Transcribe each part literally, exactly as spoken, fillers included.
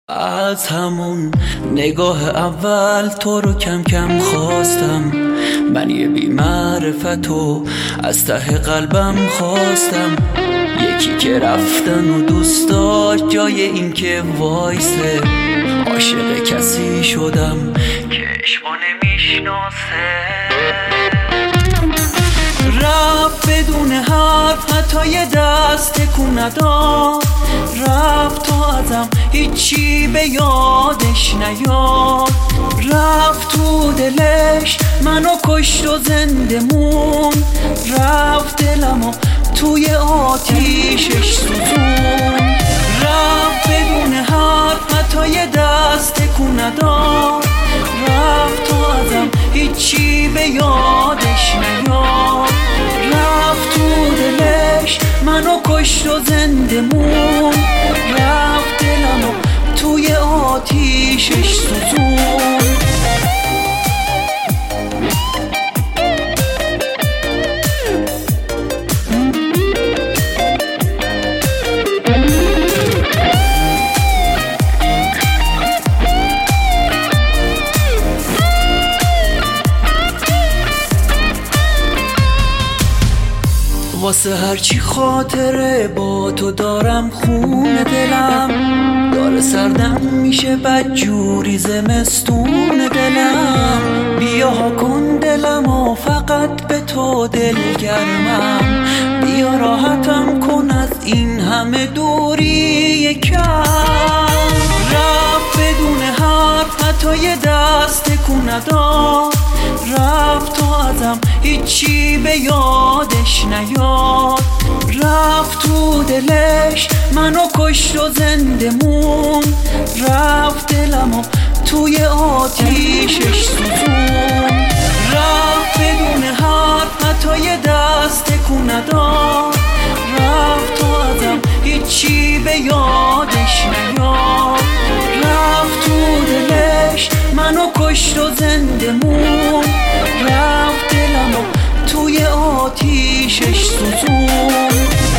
از همون نگاه اول تو رو کم کم خواستم، من یه بی‌معرفتو از ته قلبم خواستم. یکی که رفتن و دوست داشت جای این که وایسه، عاشق کسی شدم که عشقو نمیشناسه. رفت بدون حرف، حتی یه دست تکون نداد. رفت تو ازم هیچی به یادش نیاد. رفت تو دلش منو کشت و زنده مون. رفت دلمو توی آتیشش سوزون. رفت بدون حرف، حتی یه دست تکون نداد. رفت تو ازم هیچی به یادش نیاد. رفت تو دلش منو کشت و زنده مون. رفت دلمو توی آتیشش سوزون. واسه هرچی خاطره با تو دارم خون دلم داره سردم میشه بدجوری زمستون دلم. بیا کن دلم و فقط به تو دلگرمم. بیا راحتم کن از این همه دوری کم. رفت بدون حرف، حتی یه دست تکون نداد. رفت تو ازم هیچی به یادش نیاد. رفت تو دلش منو کشت و زنده مون. رفت دلمو توی آتیشش سوزون. رفت بدون حرف، حتی یه دست تکون نداد. رفت تو ازم هیچی به یادش نیاد. رفت تو دلش منو کشت و زنده مون. رفت دلمو توی آتیشش سوزون.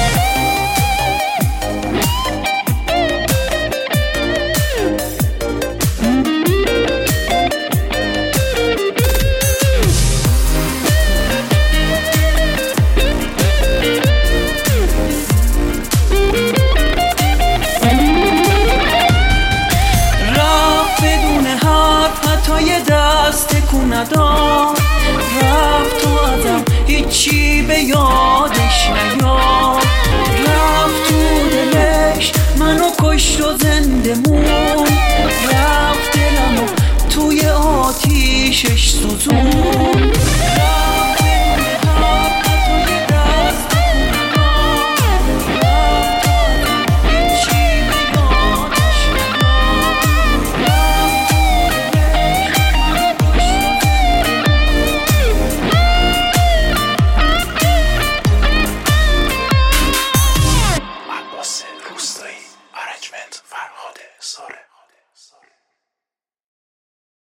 تکون نداد. رفت تو ازم هیچی به یادش نیاد. رفت تو دلش منو کشت و زنده مون. رفت دلمو توی آتیشش سوزون.